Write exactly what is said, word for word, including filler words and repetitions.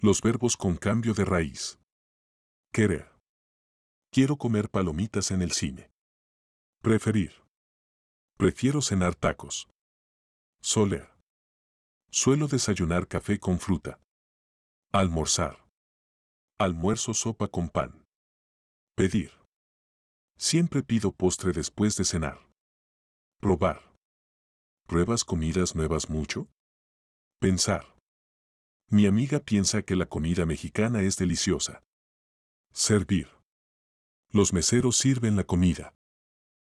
Los verbos con cambio de raíz. Querer. Quiero comer palomitas en el cine. Preferir. Prefiero cenar tacos. Soler. Suelo desayunar café con fruta. Almorzar. Almuerzo sopa con pan. Pedir. Siempre pido postre después de cenar. Probar. ¿Pruebas comidas nuevas mucho? Pensar. Mi amiga piensa que la comida mexicana es deliciosa. Servir. Los meseros sirven la comida.